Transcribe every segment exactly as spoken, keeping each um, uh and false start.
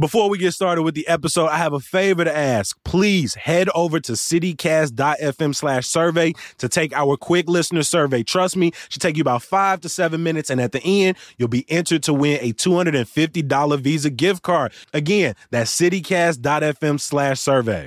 Before we get started with the episode, I have a favor to ask. Please head over to citycast.fm slash survey to take our quick listener survey. Trust me, it should take you about five to seven minutes. And at the end, you'll be entered to win a two hundred fifty dollars Visa gift card. Again, that's citycast.fm slash survey.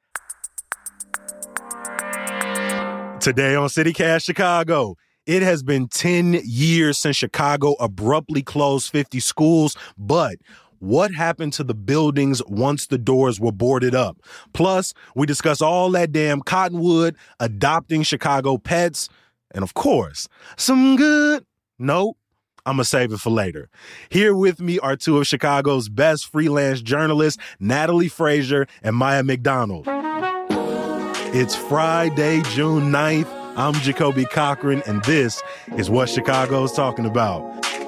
Today on CityCast Chicago, it has been ten years since Chicago abruptly closed fifty schools, but what happened to the buildings once the doors were boarded up? Plus, we discuss all that damn Cottonwood, adopting Chicago pets, and of course, some good. Nope, I'm going to save it for later. Here with me are two of Chicago's best freelance journalists, Natalie Frazier and Maya McDonald. It's Friday, June ninth. I'm Jacoby Cochran, and this is what Chicago's talking about.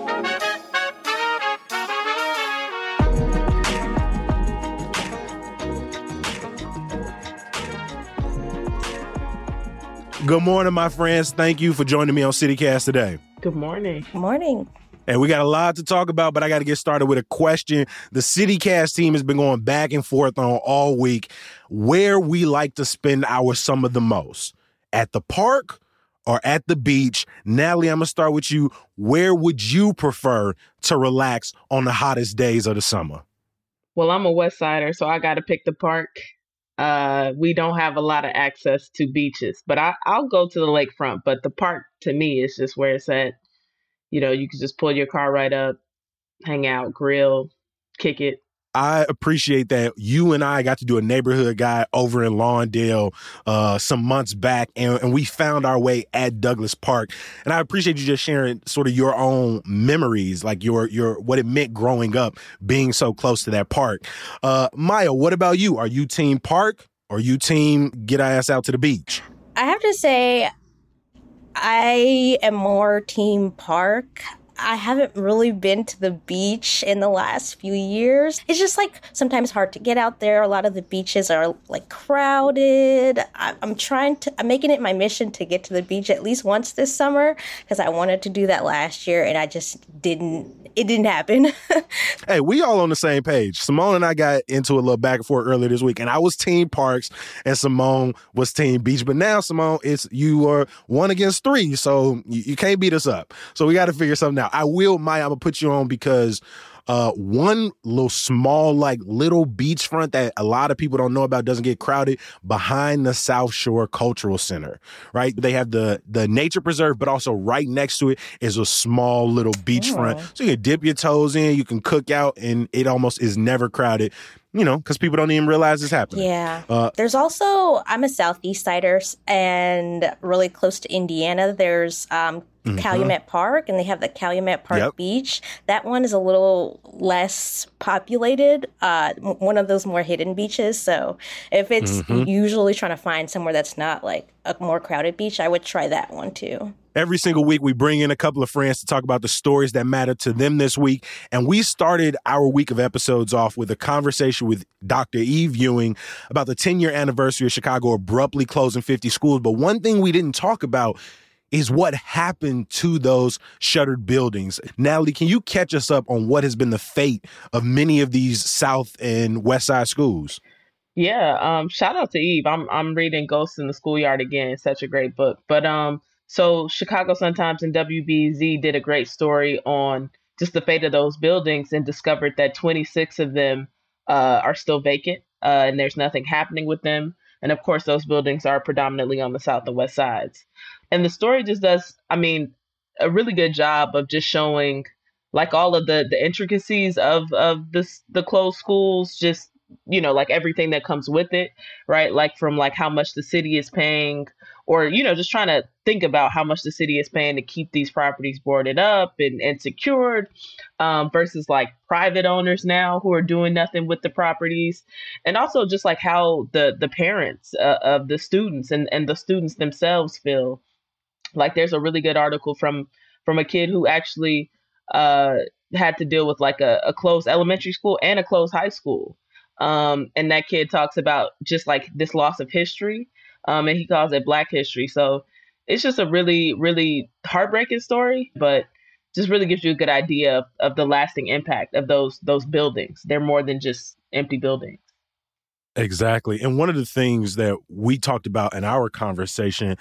Good morning, my friends. Thank you for joining me on CityCast today. Good morning. Good morning. And we got a lot to talk about, but I got to get started with a question. The CityCast team has been going back and forth on all week where we like to spend our summer the most. At the park or at the beach? Natalie, I'm going to start with you. Where would you prefer to relax on the hottest days of the summer? Well, I'm a West Sider, so I got to pick the park. Uh, we don't have a lot of access to beaches, but I, I'll go to the lakefront. But the park, to me, is just where it's at. You know, you can just pull your car right up, hang out, grill, kick it. I appreciate that. You and I got to do a neighborhood guide over in Lawndale uh, some months back, and, and we found our way at Douglas Park. And I appreciate you just sharing sort of your own memories, like your your what it meant growing up, being so close to that park. Uh, Maya, what about you? Are you team park or you team get our ass out to the beach? I have to say, I am more team park. I haven't really been to the beach in the last few years. It's just like sometimes hard to get out there. A lot of the beaches are like crowded. I, I'm trying to, I'm making it my mission to get to the beach at least once this summer because I wanted to do that last year and I just didn't, it didn't happen. Hey, we all on the same page. Simone and I got into a little back and forth earlier this week, and I was team parks and Simone was team beach. But now, Simone, it's you are one against three, so you, you can't beat us up. So we got to figure something out. I will, Maya, I'm going to put you on because uh, one little small, like little beachfront that a lot of people don't know about, doesn't get crowded, behind the South Shore Cultural Center, right? They have the the nature preserve, but also right next to it is a small little beachfront. Oh. So you can dip your toes in, you can cook out, and it almost is never crowded. You know, because people don't even realize it's happening. Yeah. Uh, there's also, I'm a Southeast Sider, and really close to Indiana, there's um, mm-hmm. Calumet Park, and they have the Calumet Park yep. Beach. That one is a little less populated, uh, one of those more hidden beaches. So if it's mm-hmm. usually trying to find somewhere that's not like a more crowded beach, I would try that one too. Every single week, we bring in a couple of friends to talk about the stories that matter to them this week. And we started our week of episodes off with a conversation with Doctor Eve Ewing about the ten-year anniversary of Chicago abruptly closing fifty schools. But one thing we didn't talk about is what happened to those shuttered buildings. Natalie, can you catch us up on what has been the fate of many of these South and West Side schools? Yeah, um, shout out to Eve. I'm I'm reading Ghosts in the Schoolyard again. It's such a great book. But um. So Chicago Sun-Times and W B Z did a great story on just the fate of those buildings and discovered that twenty-six of them uh, are still vacant uh, and there's nothing happening with them. And of course, those buildings are predominantly on the south and west sides. And the story just does, I mean, a really good job of just showing like all of the, the intricacies of, of this, the closed schools, just, you know, like everything that comes with it, right? Like from like how much the city is paying, or, you know, just trying to think about how much the city is paying to keep these properties boarded up and, and secured um, versus like private owners now who are doing nothing with the properties. And also just like how the, the parents uh, of the students and, and the students themselves feel. Like there's a really good article from from a kid who actually uh, had to deal with like a, a closed elementary school and a closed high school. Um, and that kid talks about just like this loss of history. Um, and he calls it Black history. So it's just a really, really heartbreaking story. But, just really gives you a good idea of, of the lasting impact of those those buildings. They're more than just empty buildings. Exactly. And one of the things that we talked about in our conversation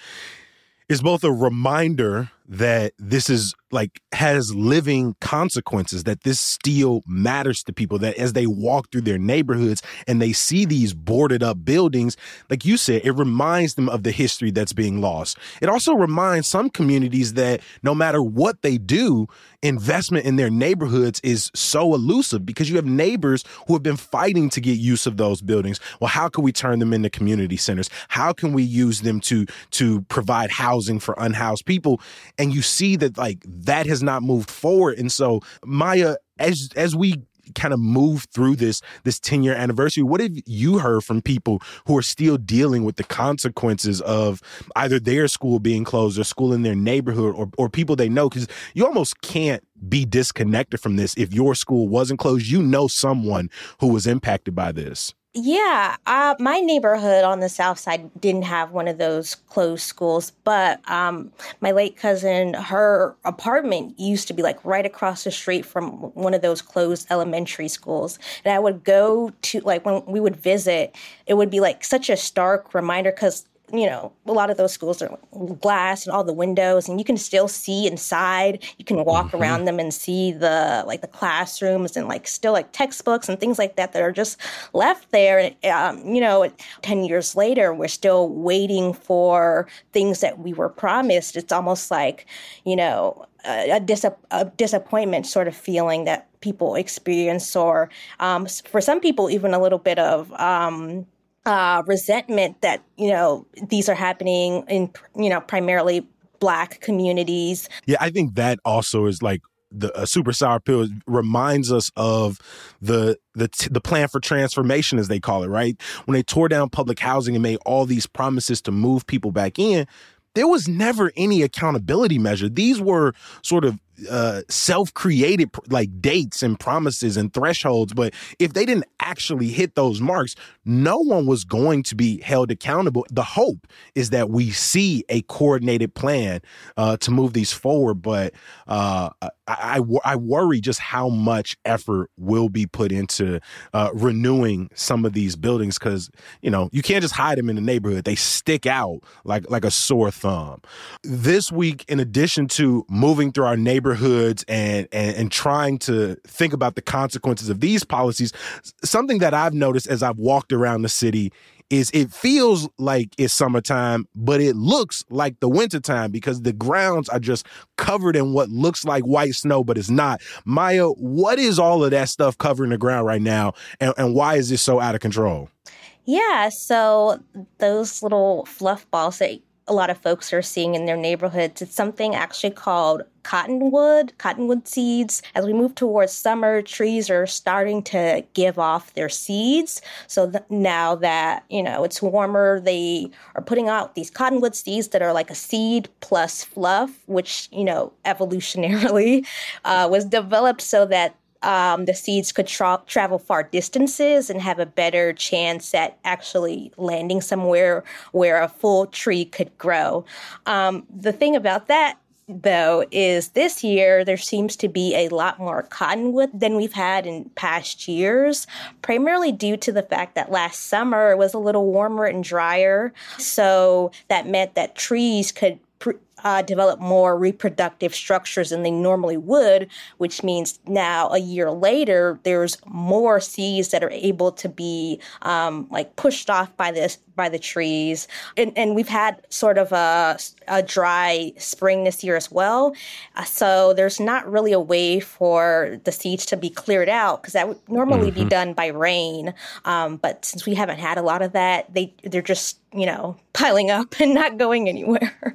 is both a reminder that this is like has living consequences, that this still matters to people, that as they walk through their neighborhoods and they see these boarded up buildings, like you said, it reminds them of the history that's being lost. It also reminds some communities that no matter what they do, investment in their neighborhoods is so elusive because you have neighbors who have been fighting to get use of those buildings. Well, how can we turn them into community centers? How can we use them to to provide housing for unhoused people? And you see that like that has not moved forward. And so, Maya, as as we kind of move through this this ten-year anniversary, what have you heard from people who are still dealing with the consequences of either their school being closed or school in their neighborhood or, or people they know? Because you almost can't be disconnected from this. If your school wasn't closed, you know someone who was impacted by this. Yeah, uh, my neighborhood on the south side didn't have one of those closed schools, but um, my late cousin, her apartment used to be like right across the street from one of those closed elementary schools. And I would go to, like, when we would visit, it would be like such a stark reminder because, you know, a lot of those schools are glass and all the windows, and you can still see inside. You can walk mm-hmm. around them and see the like the classrooms and like still like textbooks and things like that that are just left there. Um, you know, ten years later, we're still waiting for things that we were promised. It's almost like, you know, a, a, dis- a disappointment sort of feeling that people experience, or um, for some people, even a little bit of um, Uh, resentment that, you know, these are happening in, you know, primarily Black communities. Yeah, I think that also is like the a super sour pill. Reminds us of the the the plan for transformation, as they call it, right? When they tore down public housing and made all these promises to move people back in, there was never any accountability measure. These were sort of uh, self-created like dates and promises and thresholds. But if they didn't actually hit those marks, no one was going to be held accountable. The hope is that we see a coordinated plan uh, to move these forward. But uh, I, I, I worry just how much effort will be put into uh, renewing some of these buildings because, you know, you can't just hide them in the neighborhood. They stick out like, like a sore thumb. This week, in addition to moving through our neighborhoods and, and and trying to think about the consequences of these policies, something that I've noticed as I've walked around the city is it feels like it's summertime, but it looks like the wintertime because the grounds are just covered in what looks like white snow, but it's not. Maya, what is all of that stuff covering the ground right now, and, and why is this so out of control? Yeah, so those little fluff balls that a lot of folks are seeing in their neighborhoods, it's something actually called cottonwood, cottonwood seeds. As we move towards summer, trees are starting to give off their seeds. So th- now that, you know, it's warmer, they are putting out these cottonwood seeds that are like a seed plus fluff, which, you know, evolutionarily uh, was developed so that Um, the seeds could tra- travel far distances and have a better chance at actually landing somewhere where a full tree could grow. Um, the thing about that, though, is this year there seems to be a lot more cottonwood than we've had in past years, primarily due to the fact that last summer it was a little warmer and drier. So that meant that trees could pr- Uh, develop more reproductive structures than they normally would, which means now a year later, there's more seeds that are able to be um, like pushed off by this by the trees. And, and we've had sort of a, a dry spring this year as well. Uh, so there's not really a way for the seeds to be cleared out because that would normally mm-hmm. be done by rain. Um, but since we haven't had a lot of that, they they're just, you know, piling up and not going anywhere.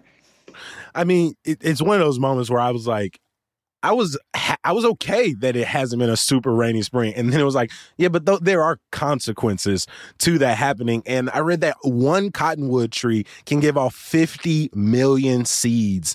I mean, it, it's one of those moments where I was like, I was I was okay that it hasn't been a super rainy spring. And then it was like, yeah, but th- there are consequences to that happening. And I read that one cottonwood tree can give off fifty million seeds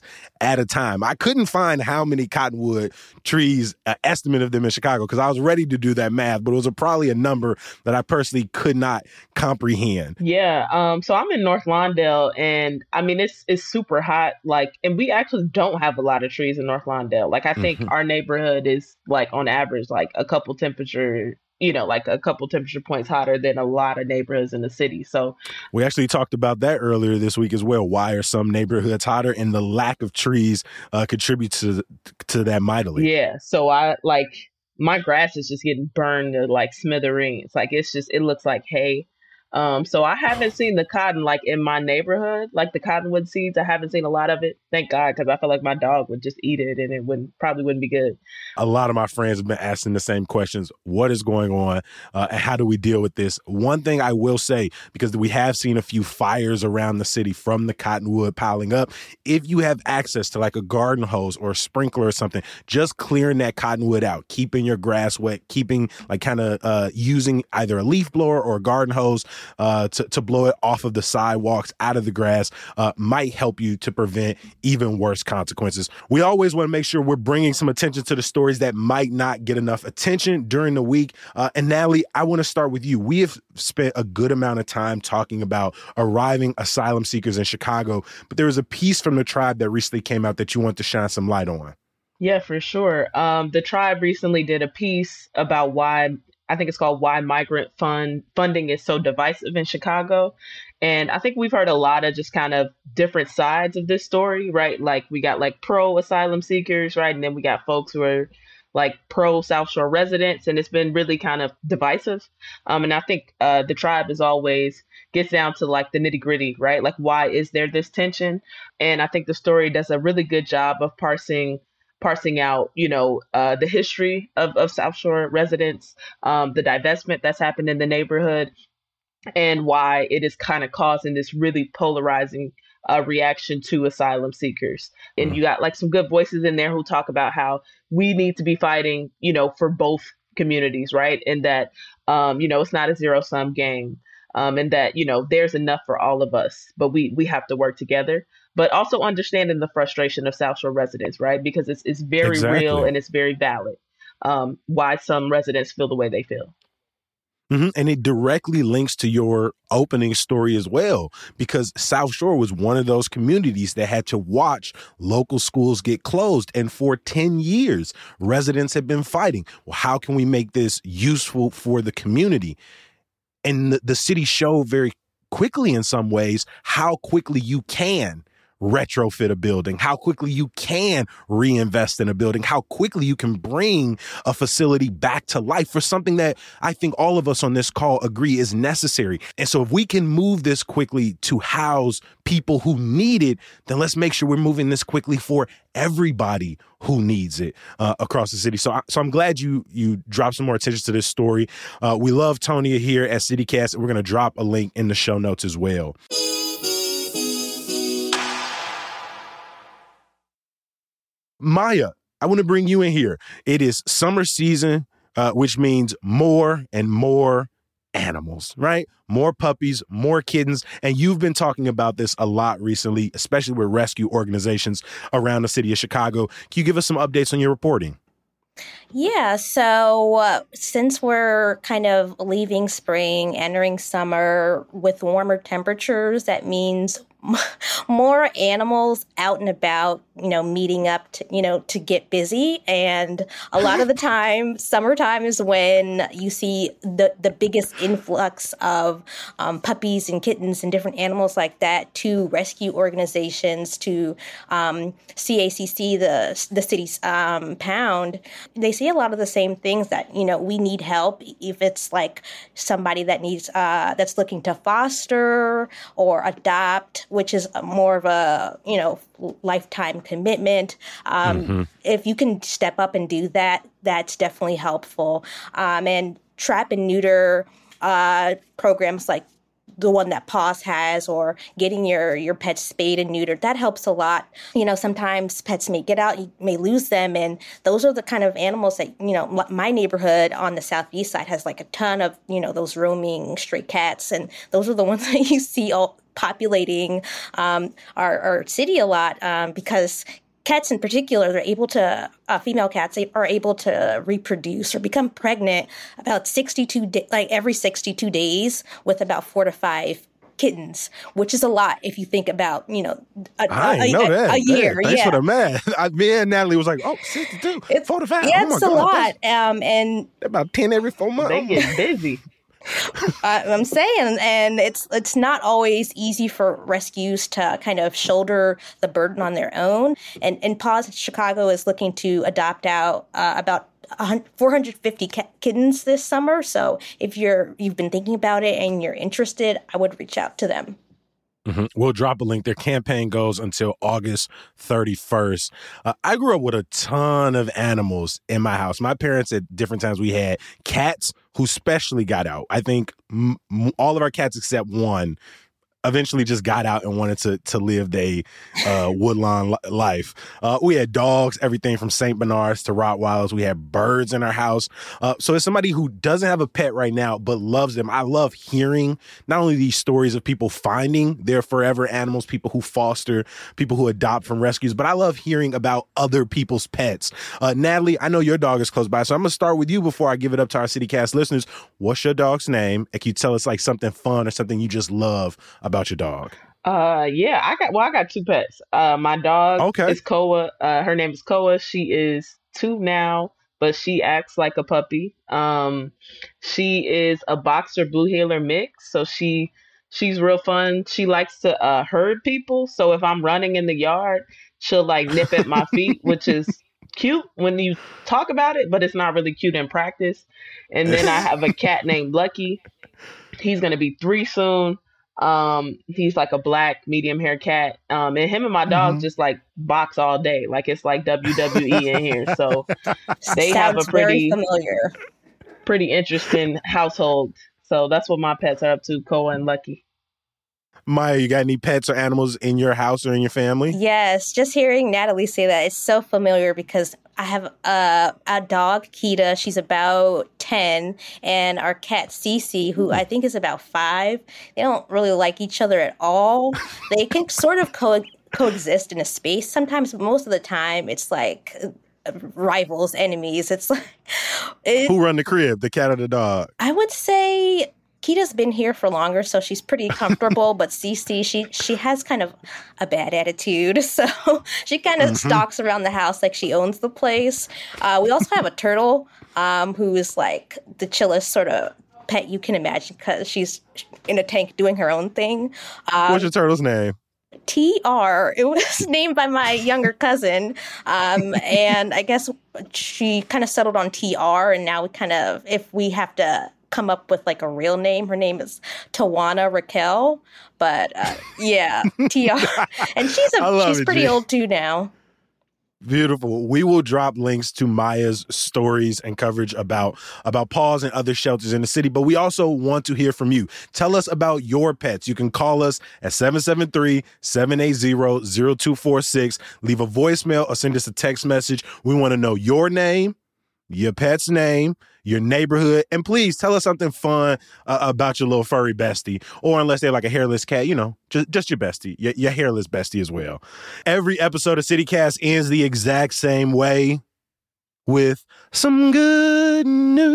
at a time. I couldn't find how many cottonwood trees, uh, estimate of them in Chicago, because I was ready to do that math, but it was a, probably a number that I personally could not comprehend. Yeah. Um, so I'm in North Lawndale, and I mean, it's it's super hot. Like, and we actually don't have a lot of trees in North Lawndale. Like, I think Mm-hmm. our neighborhood is like on average, like a couple temperature, you know, like a couple temperature points hotter than a lot of neighborhoods in the city. So We actually talked about that earlier this week as well. Why are some neighborhoods hotter? And the lack of trees uh, contributes to to that mightily. yeah. So I like my grass is just getting burned to like smithereens. Like it's just it looks like hay. Um, so I haven't seen the cotton like in my neighborhood, like the cottonwood seeds. I haven't seen a lot of it. Thank God, because I feel like my dog would just eat it and it wouldn't probably wouldn't be good. A lot of my friends have been asking the same questions. What is going on? Uh, and how do we deal with this? One thing I will say, because we have seen a few fires around the city from the cottonwood piling up, if you have access to like a garden hose or a sprinkler or something, just clearing that cottonwood out, keeping your grass wet, keeping like kind of uh, using either a leaf blower or a garden hose uh, to, to blow it off of the sidewalks, out of the grass, uh, might help you to prevent even worse consequences. We always want to make sure we're bringing some attention to the stories that might not get enough attention during the week. Uh, and Natalie, I want to start with you. We have spent a good amount of time talking about arriving asylum seekers in Chicago, but there was a piece from the Tribe that recently came out that you want to shine some light on. Yeah, for sure. Um, the Tribe recently did a piece about why I think it's called Why Migrant Fund Funding is So Divisive in Chicago. And I think we've heard a lot of just kind of different sides of this story, right? Like we got like pro asylum seekers, right? And then we got folks who are like pro South Shore residents, and it's been really kind of divisive. Um, and I think uh, the Tribe is always gets down to like the nitty gritty, right? Like why is there this tension? And I think the story does a really good job of parsing parsing out, you know, uh, the history of, of South Shore residents, um, the divestment that's happened in the neighborhood, and why it is kind of causing this really polarizing uh, reaction to asylum seekers. And Mm. you got like some good voices in there who talk about how we need to be fighting, you know, for both communities, right? And that, um, you know, it's not a zero sum game. Um, and that, you know, there's enough for all of us, but we we have to work together. But also understanding the frustration of South Shore residents, right? Because it's it's very Exactly. real and it's very valid. Um, why some residents feel the way they feel. Mm-hmm. And it directly links to your opening story as well, because South Shore was one of those communities that had to watch local schools get closed. And for ten years, residents have been fighting. Well, how can we make this useful for the community? And the, the city showed very quickly in some ways how quickly you can retrofit a building, how quickly you can reinvest in a building, how quickly you can bring a facility back to life for something that I think all of us on this call agree is necessary. And so if we can move this quickly to house people who need it, then let's make sure we're moving this quickly for everybody who needs it uh, across the city. So, I, so I'm glad you you dropped some more attention to this story. Uh, we love Tonia here at CityCast, and we're going to drop a link in the show notes as well. Maya, I want to bring you in here. It is summer season, uh, which means more and more animals, right? More puppies, more kittens. And you've been talking about this a lot recently, especially with rescue organizations around the city of Chicago. Can you give us some updates on your reporting? Yeah, so uh, since we're kind of leaving spring, entering summer with warmer temperatures, that means more animals out and about, you know, meeting up to, you know, to get busy. And a lot of the time, summertime is when you see the, the biggest influx of um, puppies and kittens and different animals like that to rescue organizations, to um, C A C C, the, the city's um, pound. They see a lot of the same things that, you know, we need help. If it's like somebody that needs, uh, that's looking to foster or adopt, which is more of a, you know, lifetime commitment. Um, mm-hmm. If you can step up and do that, that's definitely helpful. Um, and trap and neuter uh, programs like the one that Paws has, or getting your, your pets spayed and neutered, that helps a lot. You know, sometimes pets may get out, you may lose them. And those are the kind of animals that, you know, my neighborhood on the southeast side has like a ton of, you know, those roaming stray cats. And those are the ones that you see all populating um, our, our city a lot um, because cats in particular, they're able to, uh, female cats are able to reproduce or become pregnant about sixty-two, da- like every sixty-two days with about four to five kittens, which is a lot if you think about, you know, a, I a, didn't know a, that. a year. Damn, thanks yeah. for the math. I, me and Natalie was like, oh, sixty-two, It's, four to five. yeah, Oh my it's a God, lot. Um, and about ten every four months. They get busy. Uh, I'm saying, and it's it's not always easy for rescues to kind of shoulder the burden on their own. And and Paws Chicago is looking to adopt out uh, about four hundred fifty kittens this summer. So if you're you've been thinking about it and you're interested, I would reach out to them. Mm-hmm. We'll drop a link. Their campaign goes until August thirty-first. Uh, I grew up with a ton of animals in my house. My parents, at different times, we had cats who specially got out. I think m- m- all of our cats except one eventually just got out and wanted to to live their uh, woodlawn li- life. Uh, we had dogs, everything from Saint Bernards to Rottweilers. We had birds in our house. Uh, so as somebody who doesn't have a pet right now but loves them, I love hearing not only these stories of people finding their forever animals, people who foster, people who adopt from rescues, but I love hearing about other people's pets. Uh, Natalie, I know your dog is close by, so I'm going to start with you before I give it up to our CityCast listeners. What's your dog's name? And can you tell us like something fun or something you just love about your dog? Uh, yeah, I got, well, I got two pets. Uh, my dog Okay. is Koa. Uh, her name is Koa. She is two now, but she acts like a puppy. Um, she is a boxer blue heeler mix. So she, she's real fun. She likes to, uh, herd people. So if I'm running in the yard, she'll like nip at my feet, which is cute when you talk about it, but it's not really cute in practice. And then I have a cat named Lucky. He's going to be three soon. Um, he's like a black medium hair cat. Um, and him and my dog Mhm. just like box all day. Like it's like W W E in here. So they have Sounds a pretty, very familiar. pretty interesting household. So that's what my pets are up to, Koa and Lucky. Maya, you got any pets or animals in your house or in your family? Yes, just hearing Natalie say that is so familiar because I have a, a dog, Kita. She's about ten, and our cat, Cece, who I think is about five. They don't really like each other at all. They can sort of co- coexist in a space sometimes, but most of the time it's like rivals, enemies. It's like... It, Who run the crib, the cat or the dog? I would say... Kita's been here for longer, so she's pretty comfortable. But Cece, she she has kind of a bad attitude, so she kind of Mm-hmm. stalks around the house like she owns the place. Uh, we also have a turtle, um, who is like the chillest sort of pet you can imagine because she's in a tank doing her own thing. Um, What's your turtle's name? T R. It was named by my younger cousin, um, and I guess she kind of settled on T R. And now we kind of, if we have to come up with like a real name, her name is Tawana Raquel. But uh, yeah, T R. And she's I a love she's it, pretty G. old too now. Beautiful. We will drop links to Maya's stories and coverage about about Paws and other shelters in the city, but we also want to hear from you. Tell us about your pets. You can call us at seven seven three, seven eight zero, zero two four six. Leave a voicemail or send us a text message. We want to know your name, your pet's name, your neighborhood, and please tell us something fun uh, about your little furry bestie, or unless they're like a hairless cat, you know, just, just your bestie, your, your hairless bestie as well. Every episode of CityCast ends the exact same way, with some good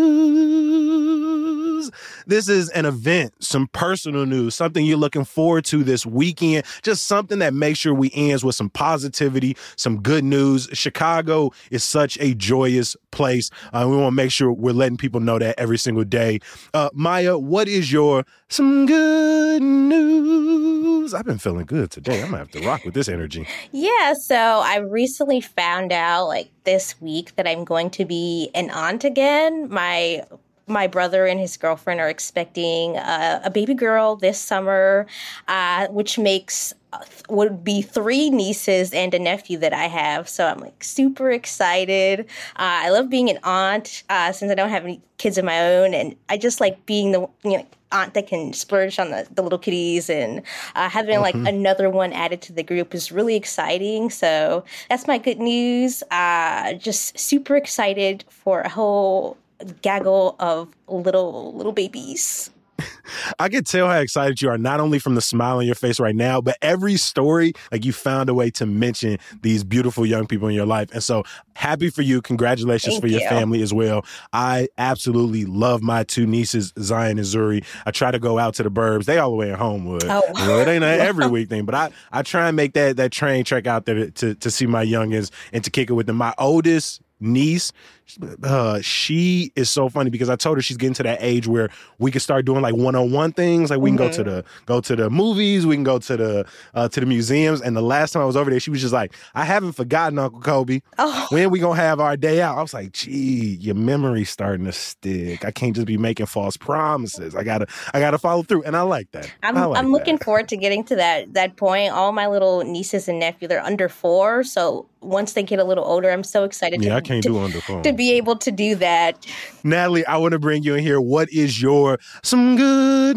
news. This is an event, some personal news, something you're looking forward to this weekend, just something that makes sure we ends with some positivity, some good news. Chicago is such a joyous place. Uh, we want to make sure we're letting people know that every single day. Uh, Maya, what is your some good news? I've been feeling good today. I'm going to have to rock with this energy. Yeah, so I recently found out like this week that I'm going to be an aunt again. My my brother and his girlfriend are expecting uh, a baby girl this summer, uh, which makes uh, would be three nieces and a nephew that I have. So I'm like super excited. Uh, I love being an aunt uh, since I don't have any kids of my own, and I just like being the you know aunt that can splurge on the, the little kitties, and uh, having like mm-hmm. another one added to the group is really exciting. So that's my good news. Uh, just super excited for a whole gaggle of little little babies. I can tell how excited you are, not only from the smile on your face right now, but every story, like you found a way to mention these beautiful young people in your life. And so happy for you. Congratulations Thank for your you. family as well. I absolutely love my two nieces, Zion and Zuri. I try to go out to the burbs. They all the way in Homewood. Oh, You know, it ain't an every week thing, but I, I try and make that, that train trek out there to, to, to see my youngins and to kick it with them. My oldest niece, uh, she is so funny because I told her she's getting to that age where we can start doing like one-on-one things. Like we can Mhm. go to the go to the movies, we can go to the uh, to the museums. And the last time I was over there, she was just like, "I haven't forgotten Uncle Kobe. Oh, When we gonna have our day out?" I was like, "Gee, your memory's starting to stick. I can't just be making false promises. I gotta I gotta follow through." And I like that. I'm I like I'm looking that. forward to getting to that that point. All my little nieces and nephews, they're under four, so once they get a little older, I'm so excited Yeah, to, I can't to, do on the phone. to be able to do that. Natalie, I want to bring you in here. What is your some good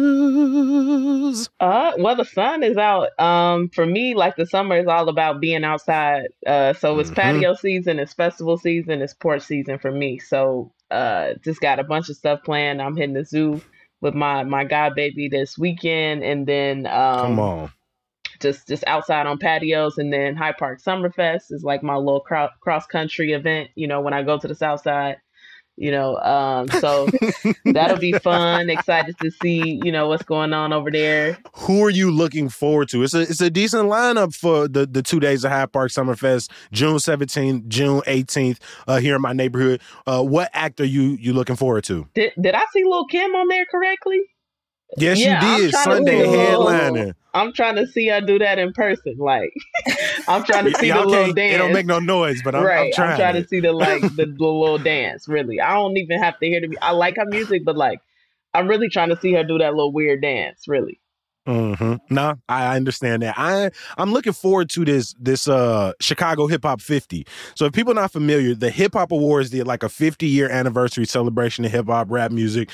news? Uh, well, the sun is out. Um, for me, like the summer is all about being outside. Uh, so it's Mhm. patio season, it's festival season, it's porch season for me. So, uh, just got a bunch of stuff planned. I'm hitting the zoo with my my god baby this weekend, and then um, Come on. just just outside on patios, and then High Park Summerfest is like my little cro- cross country event. You know, when I go to the South Side. You know, um, so that'll be fun. Excited to see, you know, what's going on over there. Who are you looking forward to? It's a it's a decent lineup for the, the two days of Hyde Park Summerfest, June seventeenth, June eighteenth, uh, here in my neighborhood. Uh, what act are you you looking forward to? Did did I see Lil' Kim on there correctly? Yes, Yeah, you I'm did. trying to Sunday see- headliner. I'm trying to see her do that in person. Like, I'm trying to see Y'all the little can't- dance. It don't make no noise, but I'm, right, I'm trying. I'm trying it. to see the like the, the little dance. Really, I don't even have to hear the. I like her music, but like, I'm really trying to see her do that little weird dance. Really. Mm-hmm. No, I understand that. I I'm looking forward to this this uh Chicago Hip Hop fifty. So if people are not familiar, the Hip Hop Awards did like a fifty year anniversary celebration of hip hop rap music,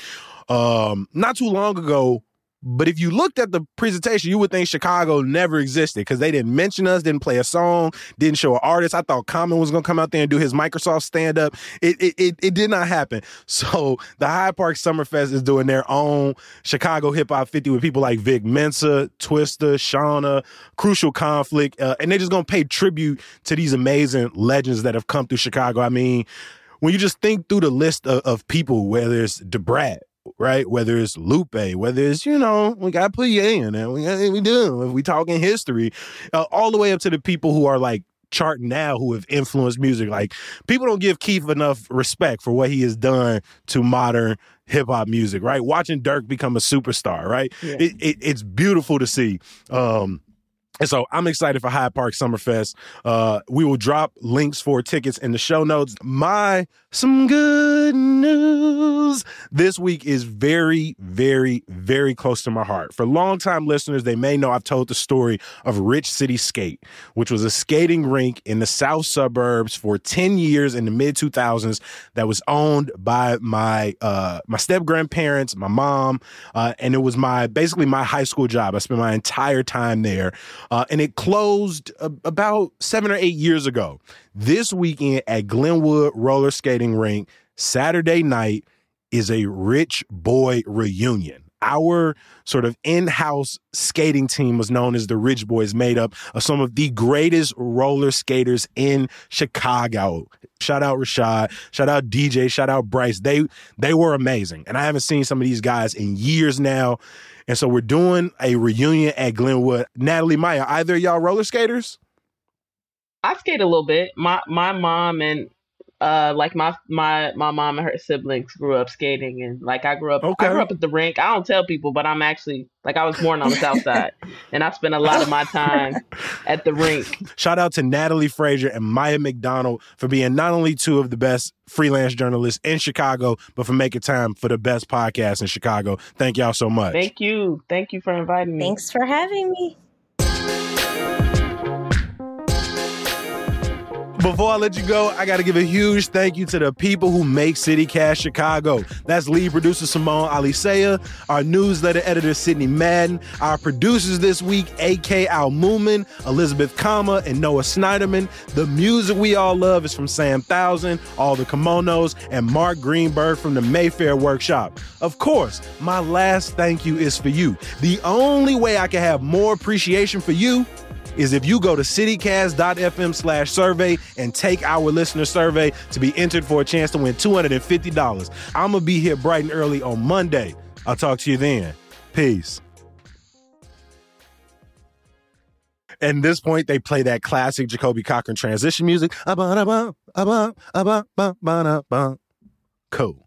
um, not too long ago. But if you looked at the presentation, you would think Chicago never existed because they didn't mention us, didn't play a song, didn't show an artist. I thought Common was going to come out there and do his Microsoft stand-up. It, it it it did not happen. So the Hyde Park Summerfest is doing their own Chicago Hip Hop fifty with people like Vic Mensa, Twista, Shauna, Crucial Conflict, uh, and they're just going to pay tribute to these amazing legends that have come through Chicago. I mean, when you just think through the list of, of people, whether it's DeBrat, right? Whether it's Lupe, whether it's, you know, we got to put you in and we, we do. If we talking history, uh, all the way up to the people who are like charting now who have influenced music. Like people don't give Keith enough respect for what he has done to modern hip hop music, right? Watching Dirk become a superstar, right? Yeah. It, it, it's beautiful to see. Um, And so I'm excited for Hyde Park Summerfest. Uh, we will drop links for tickets in the show notes. My some good news this week is very, very, very close to my heart. For longtime listeners, they may know I've told the story of Rich City Skate, which was a skating rink in the south suburbs for ten years in the mid two thousands that was owned by my uh, my step grandparents, my mom, uh, and it was my basically my high school job. I spent my entire time there. Uh, and it closed uh, about seven or eight years ago. This weekend at Glenwood Roller Skating Rink, Saturday night, is a Rich Boy reunion. Our sort of in-house skating team was known as the Rich Boys, made up of some of the greatest roller skaters in Chicago. Shout out Rashad, shout out D J, shout out Bryce. They they were amazing. And I haven't seen some of these guys in years now. And so we're doing a reunion at Glenwood. Natalie, Maya, either of y'all roller skaters? I skate a little bit. My my mom and uh like my my my mom and her siblings grew up skating, and like I grew up Okay. I grew up at the rink. I don't tell people, but I'm actually like I was born on the south side, and I spent a lot of my time at the rink. Shout out to Natalie Frazier and Maya McDonald for being not only two of the best freelance journalists in Chicago, but for making time for the best podcast in Chicago. Thank y'all so much. Thank you. Thank you for inviting me. Thanks for having me. Before I let you go, I got to give a huge thank you to the people who make CityCast Chicago. That's lead producer Simone Alisea, our newsletter editor Sydney Madden, our producers this week, A K Al Moomin, Elizabeth Kama, and Noah Snyderman. The music we all love is from Sam Thousand, All the Kimonos, and Mark Greenberg from the Mayfair Workshop. Of course, my last thank you is for you. The only way I can have more appreciation for you is if you go to citycast.fm slash survey and take our listener survey to be entered for a chance to win two hundred fifty dollars. I'm going to be here bright and early on Monday. I'll talk to you then. Peace. At this point, they play that classic Jacoby Cochran transition music. Cool.